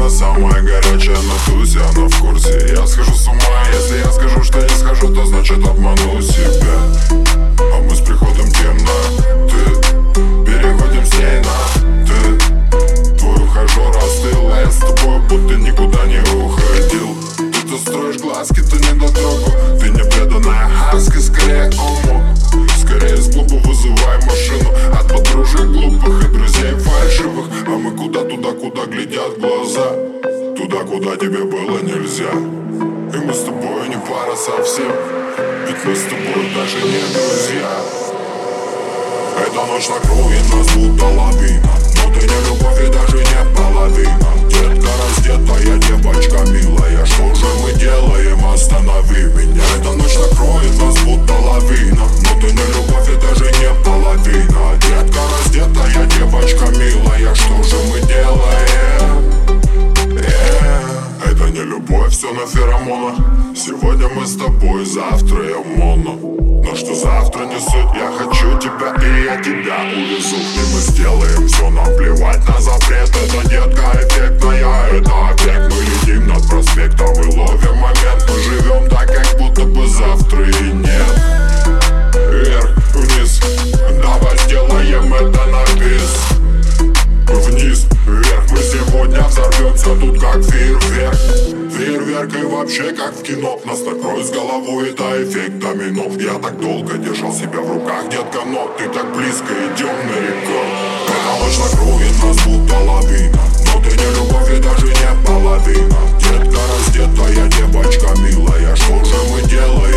она самая горячая на тусе, она в курсе. Я схожу с ума, если я скажу, что не схожу, то значит обману себя. А мы с приходом темноты переходим с ней на ты. Твой ухажер остыл, а я с тобой будто никуда не уходил. Ты строишь глазки, ты не дотрогу, ты не преданная хаски, скорее ому. Скорее с клуба вызывай машину от подружек глупых и друзей фальшивых. А мы куда туда, куда глядят глаза, туда, куда тебе было нельзя. И мы с тобой не пара совсем, ведь мы с тобой даже не друзья. Эта ночь накроет нас будто лавина, но ты не любовь и даже не половина. Детка раздетая, девочка милая, что же мы делаем, останови меня. Эта ночь накроет нас будто лавина, но ты не любовь и даже не половина. Детка раздетая, девочка милая, что же мы делаем? Это не любовь, все на феромонах. Сегодня мы с тобой, завтра я моно. Но что завтра не суть, я хочу тебя и я тебя увезу. И мы сделаем все, нам плевать на запрет. Это детка эффектная, это объект. Мы летим над проспектом и ловим момент. Мы живем так, как будто бы завтра и нет. Вверх, вниз, давай сделаем это на бис. Вниз, вверх, мы сегодня взорвемся тут как фейерверк. Фейерверк и вообще как в кино. Нас накроет с головой, это эффект домино. Я так долго держал себя в руках, детка, но ты так близко, идем на рекорд. Эта ночь накроет нас будто лавина, но ты не любовь и даже не половина. Детка раздетая, девочка милая, что же мы делаем?